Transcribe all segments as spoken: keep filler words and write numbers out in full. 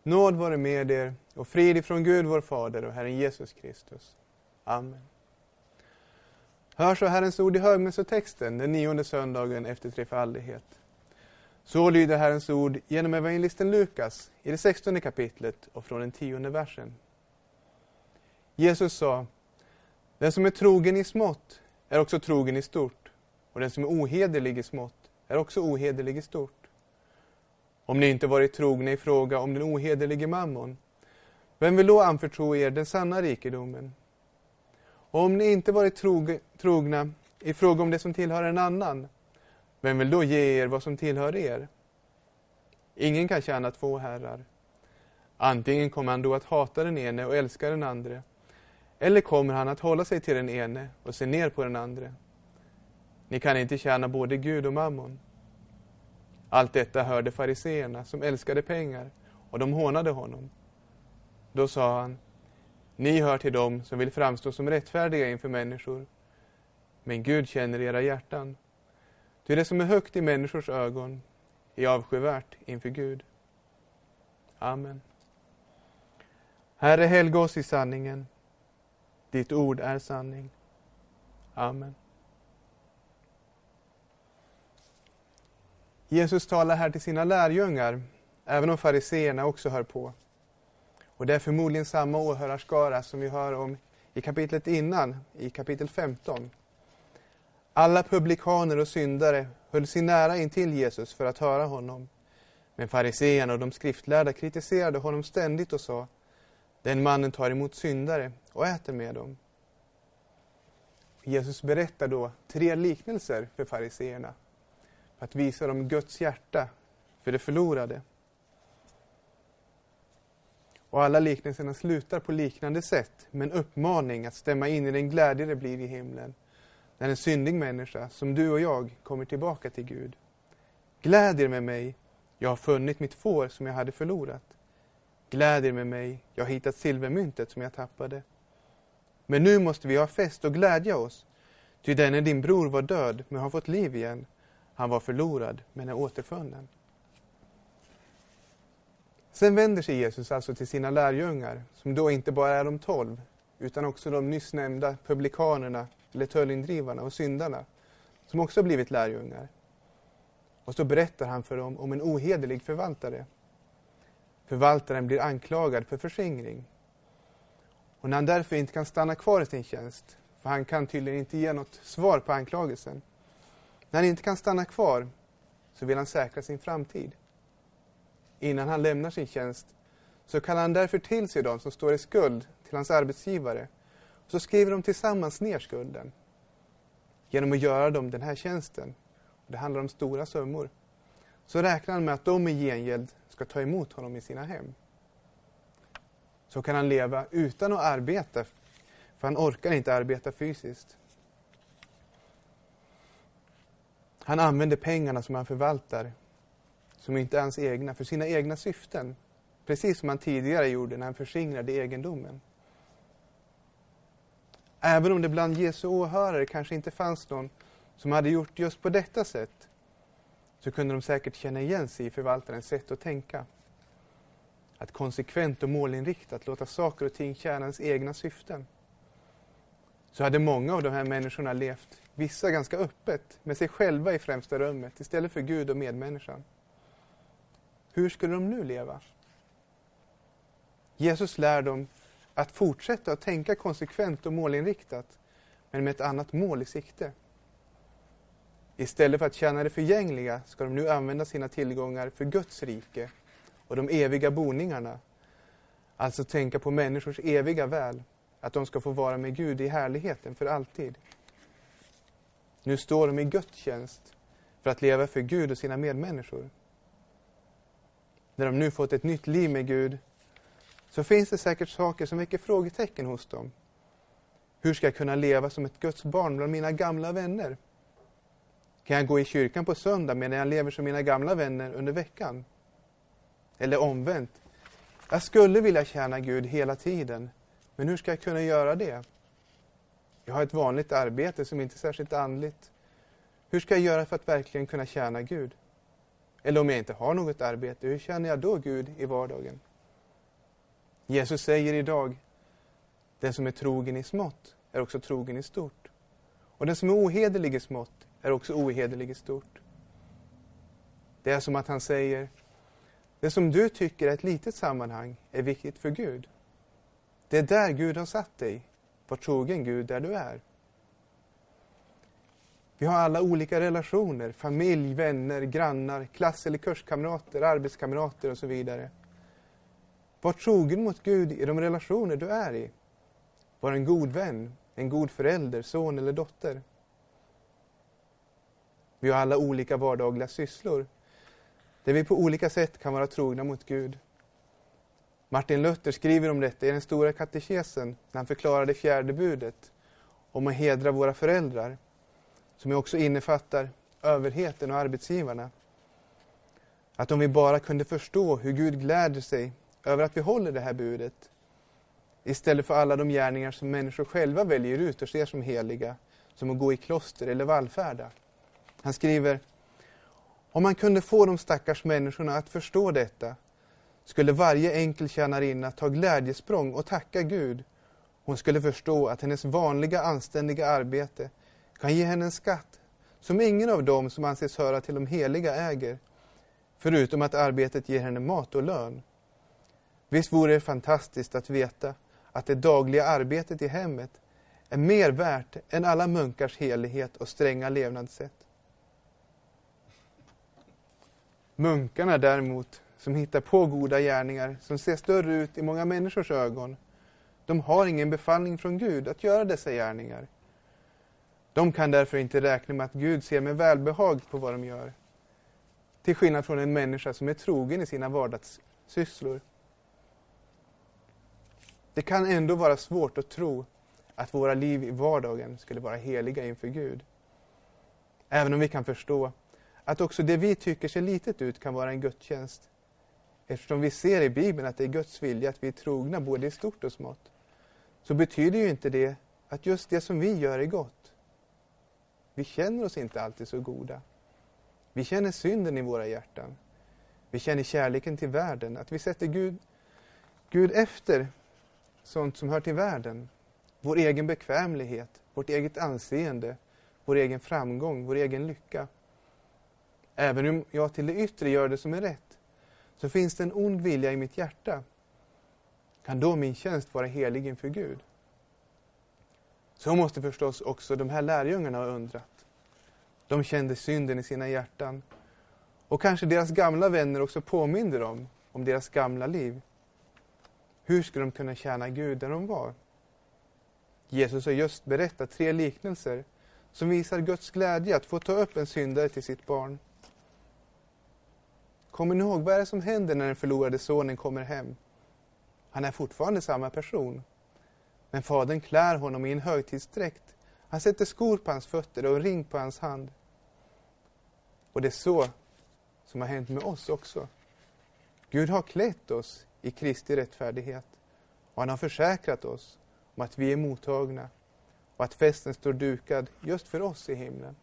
Nåd vare med er och frid ifrån Gud vår Fader och Herren Jesus Kristus. Amen. Hör så Herrens ord i högmässotexten den nionde söndagen efter trefaldighet. Så lyder Herrens ord genom evangelisten Lukas i det sextonde kapitlet och från den tionde versen. Jesus sa: den som är trogen i smått är också trogen i stort, och den som är ohederlig i smått är också ohederlig i stort. Om ni inte varit trogna i fråga om den ohederlige mammon, vem vill då anförtro er den sanna rikedomen? Och om ni inte varit trog- trogna i fråga om det som tillhör en annan, vem vill då ge er vad som tillhör er? Ingen kan tjäna två herrar. Antingen kommer han då att hata den ene och älska den andra, eller kommer han att hålla sig till den ene och se ner på den andra. Ni kan inte tjäna både Gud och mammon. Allt detta hörde fariseerna som älskade pengar, och de hånade honom. Då sa han: ni hör till dem som vill framstå som rättfärdiga inför människor, men Gud känner era hjärtan. Ty det som är högt i människors ögon är avskyvärt inför Gud. Amen. Herre, helga oss i sanningen. Ditt ord är sanning. Amen. Jesus talar här till sina lärjungar, även om fariseerna också hör på. Och det är förmodligen samma åhörarskara som vi hör om i kapitlet innan, i kapitel femton. Alla publikaner och syndare höll sig nära in till Jesus för att höra honom. Men fariseerna och de skriftlärda kritiserade honom ständigt och sa: den mannen tar emot syndare och äter med dem. Jesus berättar då tre liknelser för fariseerna, för att visa dem Guds hjärta för det förlorade. Och alla liknelserna slutar på liknande sätt med en uppmaning att stämma in i den glädje det blir i himlen, när en syndig människa som du och jag kommer tillbaka till Gud. Gläd er med mig, jag har funnit mitt får som jag hade förlorat. Gläd er med mig, jag har hittat silvermyntet som jag tappade. Men nu måste vi ha fest och glädja oss, ty denne din bror var död men har fått liv igen. Han var förlorad men är återfunnen. Sen vänder sig Jesus alltså till sina lärjungar, som då inte bara är de tolv, utan också de nyss nämnda publikanerna, eller tullindrivarna och syndarna, som också blivit lärjungar. Och så berättar han för dem om en ohederlig förvaltare. Förvaltaren blir anklagad för förskingring. Och när han därför inte kan stanna kvar i sin tjänst, för han kan tydligen inte ge något svar på anklagelsen. När han inte kan stanna kvar så vill han säkra sin framtid. Innan han lämnar sin tjänst så kallar han därför till sig de som står i skuld till hans arbetsgivare. Så skriver de tillsammans ner skulden. Genom att göra dem den här tjänsten, och det handlar om stora summor, så räknar han med att de i gengäld ska ta emot honom i sina hem. Så kan han leva utan att arbeta, för han orkar inte arbeta fysiskt. Han använder pengarna som han förvaltar, som inte är hans egna, för sina egna syften. Precis som han tidigare gjorde när han förskingrade egendomen. Även om det bland Jesu åhörare kanske inte fanns någon som hade gjort just på detta sätt, så kunde de säkert känna igen sig i förvaltarens sätt att tänka. Att konsekvent och målinriktat låta saker och ting tjäna ens egna syften. Så hade många av de här människorna levt, vissa ganska öppet, med sig själva i främsta rummet istället för Gud och medmänniskan. Hur skulle de nu leva? Jesus lär dem att fortsätta att tänka konsekvent och målinriktat, men med ett annat mål i sikte. Istället för att tjäna det förgängliga ska de nu använda sina tillgångar för Guds rike och de eviga boningarna. Alltså tänka på människors eviga väl, att de ska få vara med Gud i härligheten för alltid. Nu står de i Guds tjänst för att leva för Gud och sina medmänniskor. När de nu fått ett nytt liv med Gud, så finns det säkert saker som väcker frågetecken hos dem. Hur ska jag kunna leva som ett Guds barn bland mina gamla vänner? Kan jag gå i kyrkan på söndag medan jag lever som mina gamla vänner under veckan? Eller omvänt. Jag skulle vilja tjäna Gud hela tiden, men hur ska jag kunna göra det? Jag har ett vanligt arbete som inte är särskilt andligt. Hur ska jag göra för att verkligen kunna tjäna Gud? Eller om jag inte har något arbete, hur känner jag då Gud i vardagen? Jesus säger idag, den som är trogen i smått är också trogen i stort. Och den som är ohederlig i smått är också ohederlig i stort. Det är som att han säger, det som du tycker är ett litet sammanhang är viktigt för Gud. Det är där Gud har satt dig. Var trogen Gud där du är. Vi har alla olika relationer, familj, vänner, grannar, klass- eller kurskamrater, arbetskamrater och så vidare. Var trogen mot Gud i de relationer du är i. Var en god vän, en god förälder, son eller dotter. Vi har alla olika vardagliga sysslor, där vi på olika sätt kan vara trogna mot Gud. Martin Luther skriver om detta i den stora katekesen när han förklarar det fjärde budet om att hedra våra föräldrar, som också innefattar överheten och arbetsgivarna. Att om vi bara kunde förstå hur Gud gläder sig över att vi håller det här budet, istället för alla de gärningar som människor själva väljer ut och ser som heliga, som att gå i kloster eller vallfärda. Han skriver, om man kunde få de stackars människorna att förstå detta, skulle varje enkel tjänarinna ta glädjesprång och tacka Gud. Hon skulle förstå att hennes vanliga anständiga arbete kan ge henne en skatt som ingen av dem som anses höra till de heliga äger, förutom att arbetet ger henne mat och lön. Visst vore det fantastiskt att veta att det dagliga arbetet i hemmet är mer värt än alla munkars helighet och stränga levnadssätt. Munkarna däremot, som hittar på goda gärningar som ser större ut i många människors ögon, de har ingen befallning från Gud att göra dessa gärningar. De kan därför inte räkna med att Gud ser med välbehag på vad de gör. Till skillnad från en människa som är trogen i sina vardagssysslor. Det kan ändå vara svårt att tro att våra liv i vardagen skulle vara heliga inför Gud. Även om vi kan förstå att också det vi tycker ser litet ut kan vara en gudstjänst. Eftersom vi ser i Bibeln att det är Guds vilja att vi är trogna både i stort och smått, så betyder ju inte det att just det som vi gör är gott. Vi känner oss inte alltid så goda. Vi känner synden i våra hjärtan. Vi känner kärleken till världen, att vi sätter Gud, Gud efter sånt som hör till världen. Vår egen bekvämlighet, vårt eget anseende, vår egen framgång, vår egen lycka. Även om jag till det yttre gör det som är rätt, så finns det en ond vilja i mitt hjärta. Kan då min tjänst vara helig inför Gud? Så måste förstås också de här lärjungarna ha undrat. De kände synden i sina hjärtan. Och kanske deras gamla vänner också påminner dem om deras gamla liv. Hur skulle de kunna tjäna Gud där de var? Jesus har just berättat tre liknelser som visar Guds glädje att få ta upp en syndare till sitt barn. Kommer ni ihåg vad är det som händer när den förlorade sonen kommer hem? Han är fortfarande samma person. Men fadern klär honom i en högtidsdräkt. Han sätter skor på hans fötter och en ring på hans hand. Och det är så som har hänt med oss också. Gud har klätt oss i Kristi rättfärdighet. Och han har försäkrat oss om att vi är mottagna. Och att festen står dukad just för oss i himlen.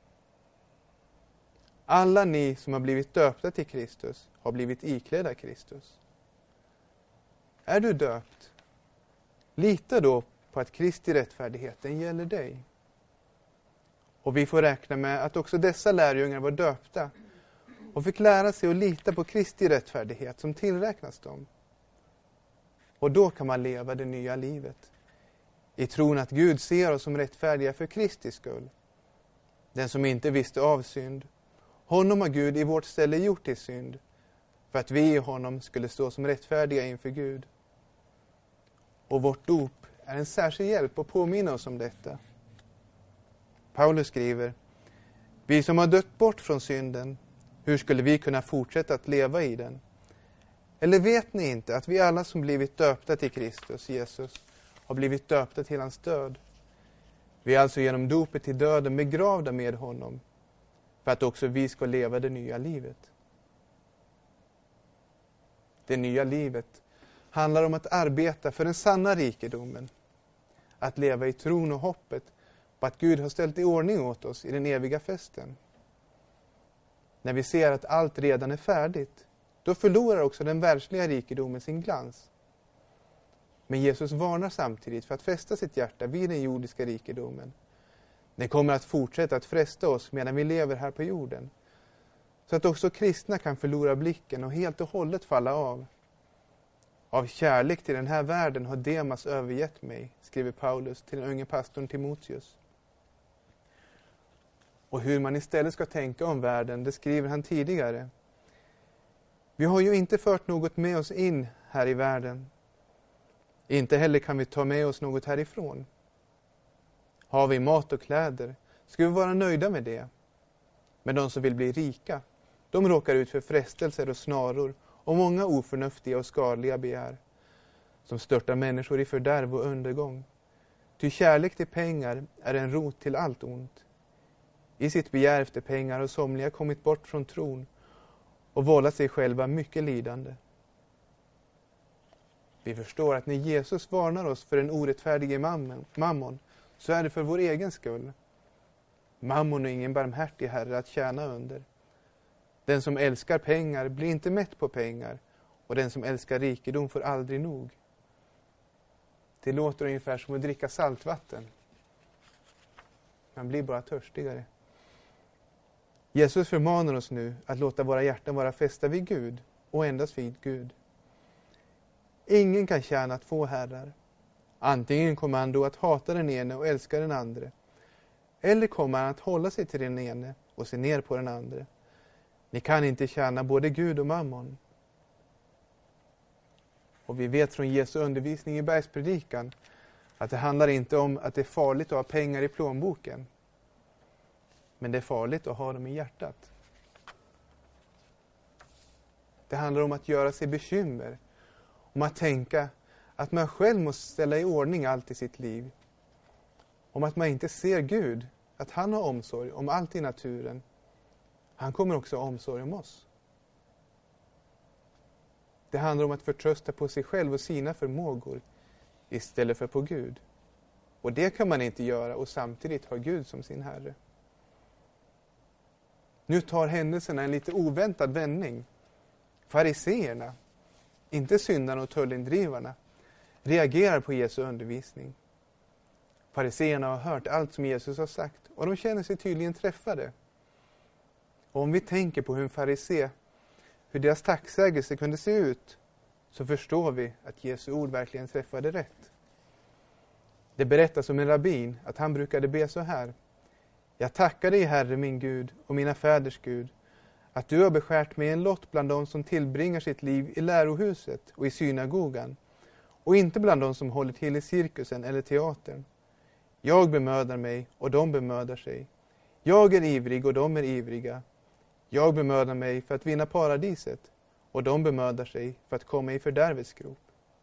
Alla ni som har blivit döpta till Kristus har blivit iklädda Kristus. Är du döpt? Lita då på att Kristi rättfärdigheten gäller dig. Och vi får räkna med att också dessa lärjungar var döpta och fick lära sig att lita på Kristi rättfärdighet som tillräknas dem. Och då kan man leva det nya livet. I tron att Gud ser oss som rättfärdiga för Kristi skull. Den som inte visste av synd, honom har Gud i vårt ställe gjort till synd, för att vi i honom skulle stå som rättfärdiga inför Gud. Och vårt dop är en särskild hjälp att påminna oss om detta. Paulus skriver, vi som har dött bort från synden, hur skulle vi kunna fortsätta att leva i den? Eller vet ni inte att vi alla som blivit döpta till Kristus, Jesus, har blivit döpta till hans död? Vi är alltså genom dopet till döden begravda med honom, för att också vi ska leva det nya livet. Det nya livet handlar om att arbeta för den sanna rikedomen. Att leva i tron och hoppet på att Gud har ställt i ordning åt oss i den eviga festen. När vi ser att allt redan är färdigt, då förlorar också den världsliga rikedomen sin glans. Men Jesus varnar samtidigt för att fästa sitt hjärta vid den jordiska rikedomen. Det kommer att fortsätta att fresta oss medan vi lever här på jorden. Så att också kristna kan förlora blicken och helt och hållet falla av. Av kärlek till den här världen har Demas övergett mig, skriver Paulus till den unge pastorn Timoteus. Och hur man istället ska tänka om världen, det skriver han tidigare. Vi har ju inte fört något med oss in här i världen. Inte heller kan vi ta med oss något härifrån. Har vi mat och kläder ska vi vara nöjda med det. Men de som vill bli rika, de råkar ut för frestelser och snaror och många oförnuftiga och skadliga begär, som störtar människor i fördärv och undergång. Ty kärlek till pengar är en rot till allt ont. I sitt begär efter pengar har somliga kommit bort från tron och vållat sig själva mycket lidande. Vi förstår att när Jesus varnar oss för den orättfärdige mammon, så är det för vår egen skull. Mammon är ingen barmhärtig herre att tjäna under. Den som älskar pengar blir inte mätt på pengar, och den som älskar rikedom får aldrig nog. Det låter ungefär som att dricka saltvatten. Man blir bara törstigare. Jesus förmanar oss nu att låta våra hjärtan vara fästa vid Gud och endast vid Gud. Ingen kan tjäna två herrar. Antingen kommer han då att hata den ene och älska den andra. Eller kommer han att hålla sig till den ene och se ner på den andra. Ni kan inte tjäna både Gud och mammon. Och vi vet från Jesu undervisning i bergspredikan att det handlar inte om att det är farligt att ha pengar i plånboken. Men det är farligt att ha dem i hjärtat. Det handlar om att göra sig bekymmer. Om att tänka att man själv måste ställa i ordning allt i sitt liv. Om att man inte ser Gud, att han har omsorg om allt i naturen. Han kommer också ha omsorg om oss. Det handlar om att förtrösta på sig själv och sina förmågor istället för på Gud. Och det kan man inte göra och samtidigt ha Gud som sin Herre. Nu tar händelserna en lite oväntad vändning. Fariseerna, inte syndarna och tullindrivarna, reagerar på Jesu undervisning. Fariseerna har hört allt som Jesus har sagt och de känner sig tydligen träffade. Och om vi tänker på hur en farisé, hur deras tacksägelse kunde se ut, så förstår vi att Jesu ord verkligen träffade rätt. Det berättas om en rabbin att han brukade be så här: Jag tackar dig, Herre min Gud och mina fäders Gud, att du har beskärt mig en lott bland de som tillbringar sitt liv i lärohuset och i synagogan, och inte bland de som håller till i cirkusen eller teatern. Jag bemödar mig och de bemödar sig. Jag är ivrig och de är ivriga. Jag bemödar mig för att vinna paradiset och de bemödar sig för att komma i fördärvets grop.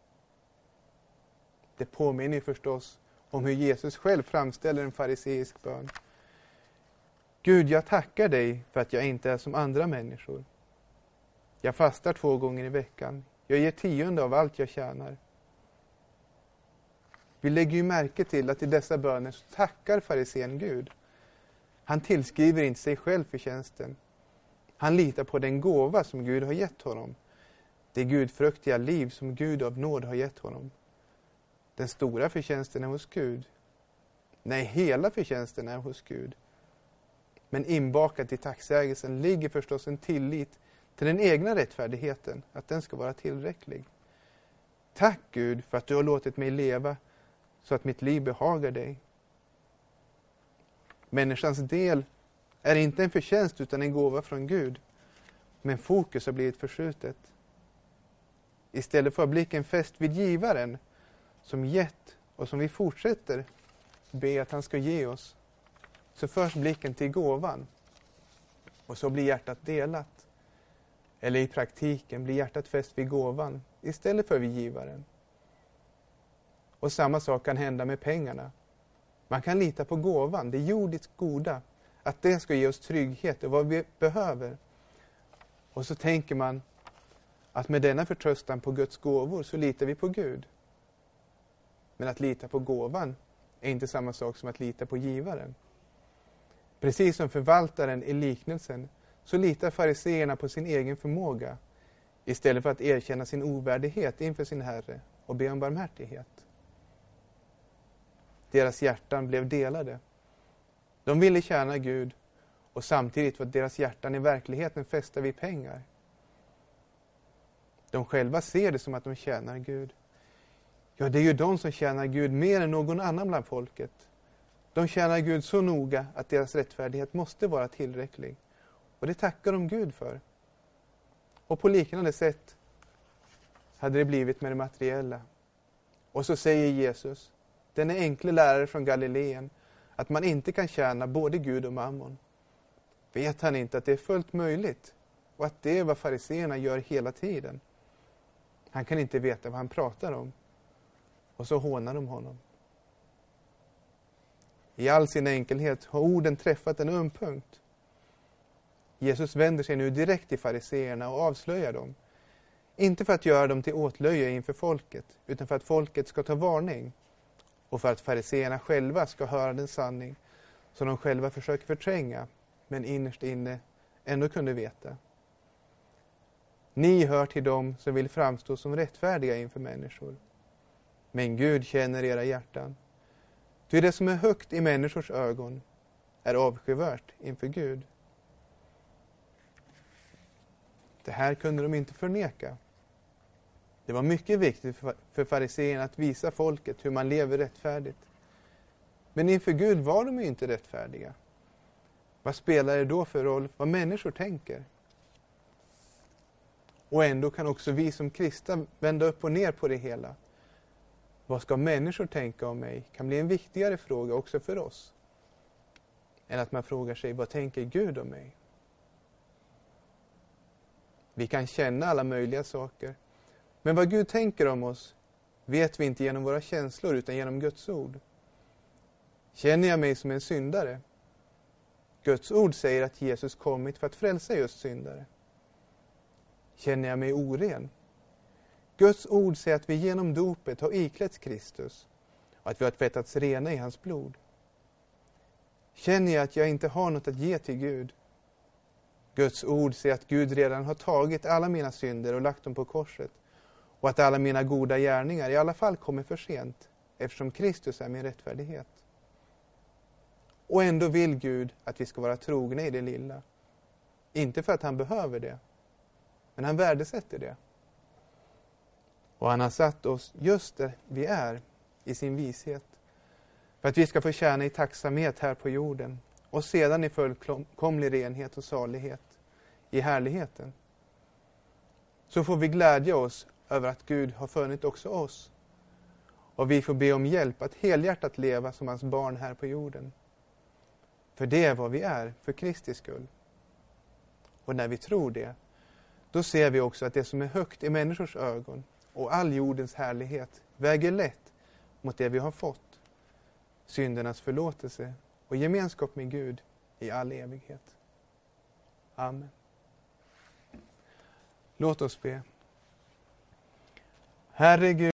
Det påminner förstås om hur Jesus själv framställer en fariseisk bön. Gud, jag tackar dig för att jag inte är som andra människor. Jag fastar två gånger i veckan. Jag ger tionde av allt jag tjänar. Vi lägger ju märke till att i dessa böner så tackar farisén Gud. Han tillskriver inte sig själv för tjänsten. Han litar på den gåva som Gud har gett honom. Det gudfruktiga liv som Gud av nåd har gett honom. Den stora förtjänsten är hos Gud. Nej, hela förtjänsten är hos Gud. Men inbakat i tacksägelsen ligger förstås en tillit till den egna rättfärdigheten, att den ska vara tillräcklig. Tack Gud för att du har låtit mig leva så att mitt liv behagar dig. Människans del är inte en förtjänst utan en gåva från Gud. Men fokus har blivit förskjutet. Istället för blicken fäst vid givaren som gett och som vi fortsätter be att han ska ge oss, så förs blicken till gåvan och så blir hjärtat delat. Eller i praktiken blir hjärtat fäst vid gåvan istället för vid givaren. Och samma sak kan hända med pengarna. Man kan lita på gåvan, det jordiskt goda, att det ska ge oss trygghet och vad vi behöver. Och så tänker man att med denna förtröstan på Guds gåvor så litar vi på Gud. Men att lita på gåvan är inte samma sak som att lita på givaren. Precis som förvaltaren i liknelsen så litar fariseerna på sin egen förmåga istället för att erkänna sin ovärdighet inför sin Herre och be om barmhärtighet. Deras hjärtan blev delade. De ville tjäna Gud och samtidigt var deras hjärtan i verkligheten fästa vid pengar. De själva ser det som att de tjänar Gud. Ja, det är ju de som tjänar Gud mer än någon annan bland folket. De tjänar Gud så noga att deras rättfärdighet måste vara tillräcklig. Och det tackar de Gud för. Och på liknande sätt hade det blivit med det materiella. Och så säger Jesus, den är enkle lärare från Galileen, att man inte kan tjäna både Gud och mammon. Vet han inte att det är fullt möjligt och att det är vad fariseerna gör hela tiden? Han kan inte veta vad han pratar om. Och så hånar de honom. I all sin enkelhet har orden träffat en öm punkt. Jesus vänder sig nu direkt till fariseerna och avslöjar dem. Inte för att göra dem till åtlöje inför folket, utan för att folket ska ta varning. Och för att fariseerna själva ska höra den sanning som de själva försöker förtränga, men innerst inne ändå kunde veta. Ni hör till dem som vill framstå som rättfärdiga inför människor. Men Gud känner era hjärtan. Ty det som är högt i människors ögon är avskyvärt inför Gud. Det här kunde de inte förneka. Det var mycket viktigt för fariseerna att visa folket hur man lever rättfärdigt. Men inför Gud var de ju inte rättfärdiga. Vad spelar det då för roll vad människor tänker? Och ändå kan också vi som kristna vända upp och ner på det hela. Vad ska människor tänka om mig kan bli en viktigare fråga också för oss. Än att man frågar sig, vad tänker Gud om mig? Vi kan känna alla möjliga saker. Men vad Gud tänker om oss vet vi inte genom våra känslor utan genom Guds ord. Känner jag mig som en syndare? Guds ord säger att Jesus kommit för att frälsa just syndare. Känner jag mig oren? Guds ord säger att vi genom dopet har iklätts Kristus och att vi har tvättats rena i hans blod. Känner jag att jag inte har något att ge till Gud? Guds ord säger att Gud redan har tagit alla mina synder och lagt dem på korset och att alla mina goda gärningar i alla fall kommer för sent eftersom Kristus är min rättfärdighet. Och ändå vill Gud att vi ska vara trogna i det lilla. Inte för att han behöver det, men han värdesätter det. Och han har satt oss just där vi är i sin vishet. För att vi ska få tjäna i tacksamhet här på jorden. Och sedan i fullkomlig renhet och salighet i härligheten. Så får vi glädja oss över att Gud har funnit också oss. Och vi får be om hjälp att helhjärtat leva som hans barn här på jorden. För det är vad vi är, för Kristi skull. Och när vi tror det, då ser vi också att det som är högt i människors ögon och all jordens härlighet väger lätt mot det vi har fått. Syndernas förlåtelse och gemenskap med Gud i all evighet. Amen. Låt oss be. Herre Gud,